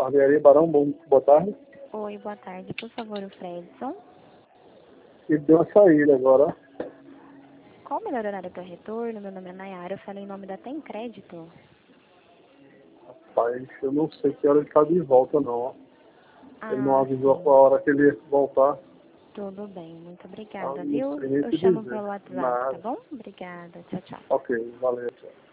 Barbearia Barão, boa tarde. Oi, boa tarde. Por favor, o Fredson. Ele deu uma saída agora. Qual o melhor horário para retorno? Meu nome é Nayara, eu falei em nome da Tem Crédito. Rapaz, eu não sei que hora ele tá de volta, não. Ó. Ele não avisou Sim. qual a hora que ele ia voltar. Tudo bem, muito Ah, obrigada, não viu? sei nem Eu te chamo dizer. pelo WhatsApp, tá Nada. bom? Obrigada, tchau, tchau. Ok, valeu, tchau.